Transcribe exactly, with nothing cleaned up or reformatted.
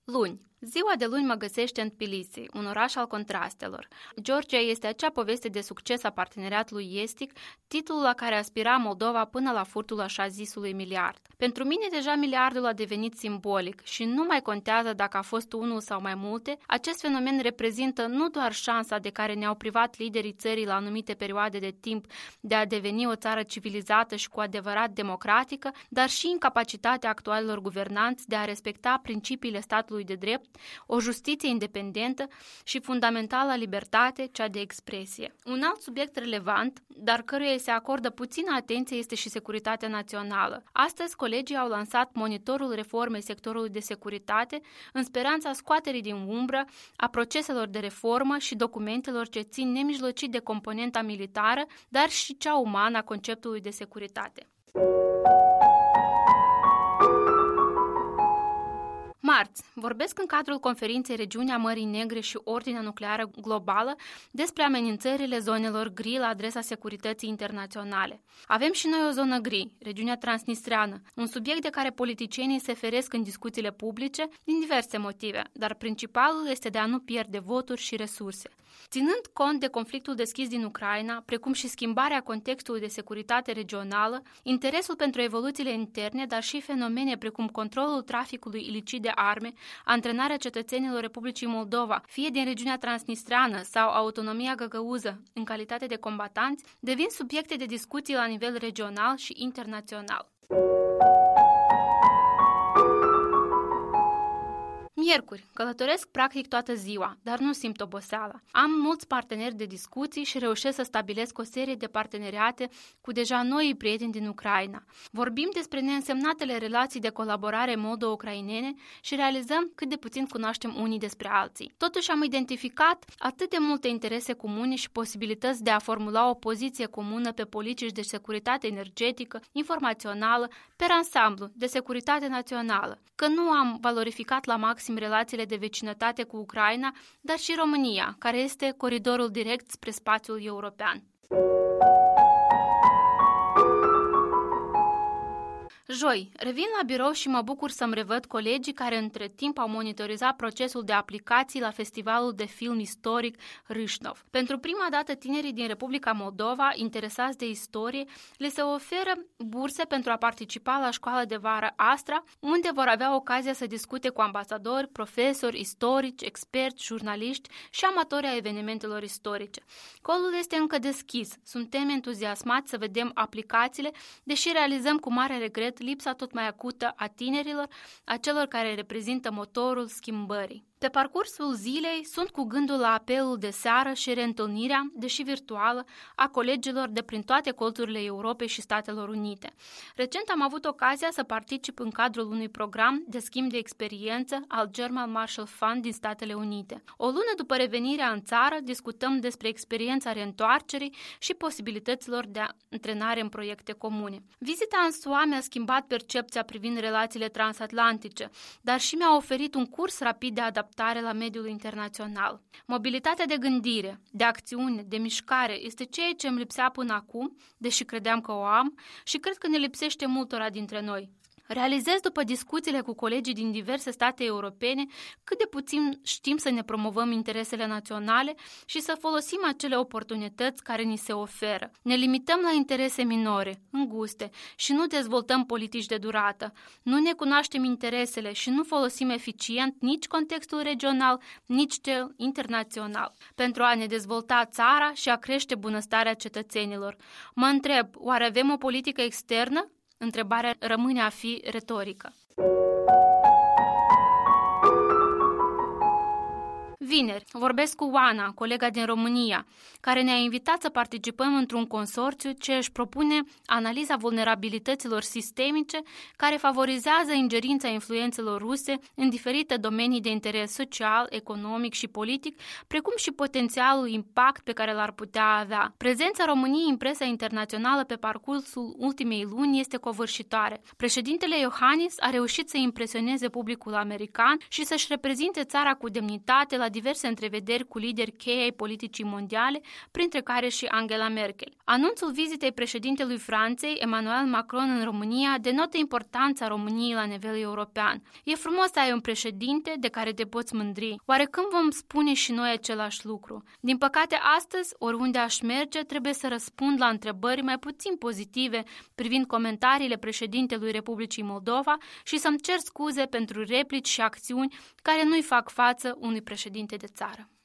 Luni. Ziua de luni mă găsește în Tbilisi, un oraș al contrastelor. Georgia este acea poveste de succes a parteneriatului estic, titlul la care aspira Moldova până la furtul așa zisului miliard. Pentru mine deja miliardul a devenit simbolic și nu mai contează dacă a fost unul sau mai multe, acest fenomen reprezintă nu doar șansa de care ne-au privat liderii țării la anumite perioade de timp de a deveni o țară civilizată și cu adevărat democratică, dar și incapacitatea actualilor guvernanți de a respecta principiile statului de drept, o justiție independentă și fundamentală libertate, cea de expresie. Un alt subiect relevant, dar căruia îi se acordă puțină atenție, este și securitatea națională. Astăzi, colegii au lansat monitorul reformei sectorului de securitate în speranța scoaterii din umbră a proceselor de reformă și documentelor ce țin nemijlocit de componenta militară, dar și cea umană a conceptului de securitate. Marți, vorbesc în cadrul conferinței Regiunea Mării Negre și Ordinea Nucleară Globală despre amenințările zonelor gri la adresa securității internaționale. Avem și noi o zonă gri, regiunea transnistreană, un subiect de care politicienii se feresc în discuțiile publice din diverse motive, dar principalul este de a nu pierde voturi și resurse. Ținând cont de conflictul deschis din Ucraina, precum și schimbarea contextului de securitate regională, interesul pentru evoluțiile interne, dar și fenomene precum controlul traficului ilicit de arme, antrenarea cetățenilor Republicii Moldova, fie din regiunea transnistreană sau autonomia găgăuză în calitate de combatanți, devin subiecte de discuții la nivel regional și internațional. Miercuri, călătoresc practic toată ziua, dar nu simt oboseala. Am mulți parteneri de discuții și reușesc să stabilesc o serie de parteneriate cu deja noi prieteni din Ucraina. Vorbim despre neînsemnatele relații de colaborare moldo-ucrainene și realizăm cât de puțin cunoaștem unii despre alții. Totuși am identificat atât de multe interese comune și posibilități de a formula o poziție comună pe politici de securitate energetică, informațională, per ansamblu, de securitate națională, că nu am valorificat la maxim relațiile de vecinătate cu Ucraina, dar și România, care este coridorul direct spre spațiul european. Joi, revin la birou și mă bucur să-mi revăd colegii care între timp au monitorizat procesul de aplicații la festivalul de film istoric Râșnov. Pentru prima dată tinerii din Republica Moldova, interesați de istorie, le se oferă burse pentru a participa la școala de vară Astra, unde vor avea ocazia să discute cu ambasadori, profesori, istorici, experți, jurnaliști și amatori ai evenimentelor istorice. Colul este încă deschis. Suntem entuziasmați să vedem aplicațiile, deși realizăm cu mare regret lipsa tot mai acută a tinerilor, a celor care reprezintă motorul schimbării. Pe parcursul zilei sunt cu gândul la apelul de seară și reîntâlnirea, deși virtuală, a colegilor de prin toate colțurile Europei și Statelor Unite. Recent am avut ocazia să particip în cadrul unui program de schimb de experiență al German Marshall Fund din Statele Unite. O lună după revenirea în țară, discutăm despre experiența reîntoarcerii și posibilităților de antrenare în proiecte comune. Vizita în S U A mi-a schimbat percepția privind relațiile transatlantice, dar și mi-a oferit un curs rapid de adaptare la mediul internațional. Mobilitatea de gândire, de acțiune, de mișcare este ceea ce îmi lipsea până acum, deși credeam că o am, și cred că ne lipsește multora dintre noi. Realizez după discuțiile cu colegii din diverse state europene cât de puțin știm să ne promovăm interesele naționale și să folosim acele oportunități care ni se oferă. Ne limităm la interese minore, înguste și nu dezvoltăm politici de durată. Nu ne cunoaștem interesele și nu folosim eficient nici contextul regional, nici cel internațional pentru a ne dezvolta țara și a crește bunăstarea cetățenilor. Mă întreb, oare avem o politică externă? Întrebarea rămâne a fi retorică. Vineri, vorbesc cu Oana, colega din România, care ne-a invitat să participăm într-un consorțiu ce își propune analiza vulnerabilităților sistemice care favorizează ingerința influențelor ruse în diferite domenii de interes social, economic și politic, precum și potențialul impact pe care l-ar putea avea. Prezența României în presa internațională pe parcursul ultimei luni este covârșitoare. Președintele Iohannis a reușit să impresioneze publicul american și să-și reprezinte țara cu demnitate la diverse diverse întrevederi cu lideri cheie ai politicii mondiale, printre care și Angela Merkel. Anunțul vizitei președintelui Franței, Emmanuel Macron, în România denotă importanța României la nivel european. E frumos să ai un președinte de care te poți mândri. Oare când vom spune și noi același lucru? Din păcate, astăzi, oriunde aș merge, trebuie să răspund la întrebări mai puțin pozitive privind comentariile președintelui Republicii Moldova și să-mi cer scuze pentru replici și acțiuni care nu-i fac față unui președinte de țară.